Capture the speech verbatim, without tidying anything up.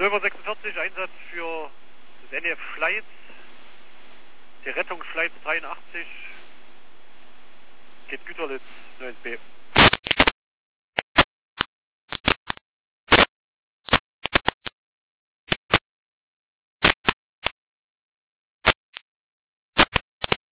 zwölf Uhr sechsundvierzig, Einsatz für das N E F Schleiz, die Rettung Schleiz dreiundachtzig, geht Güterlitz, neun B.